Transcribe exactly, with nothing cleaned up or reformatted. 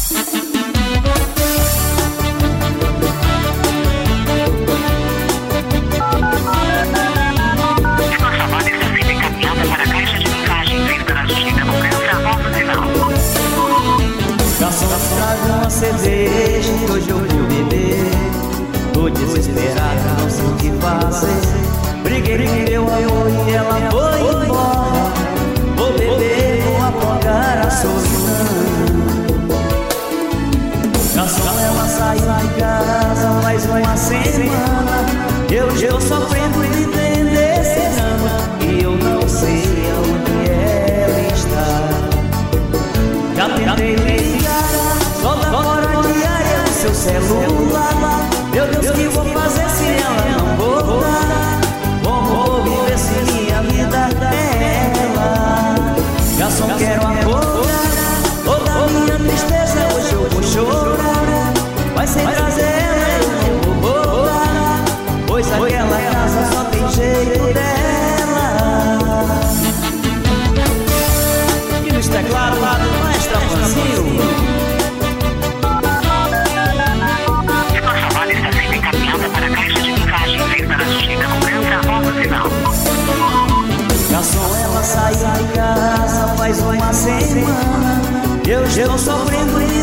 Cerveja, hoje eu vou beber. Tô desesperado, não sei o que fazer. Briguei com meu amor e ela foi embora. Vou beber, vou apagar a solidão. Garçom, ela saiu de casa faz uma semana. Eu estou sofrendo de entender esse drama e eu não sei onde ela está. Já tentei ligar, só dá hora diária no seu celular. Meu Deus, que vou fazer se ela não voltar? Como vou viver se minha vida dela? Garçom, quero acordar, toda minha tristeza hoje eu vou chorar. Mas sem trazer ela eu não vou voltar, pois aquela casa só tem jeito dela. E nos teclados, maestra Francinho. Garçom, ela saiu de casa faz uma semana. Eu estou sofrendo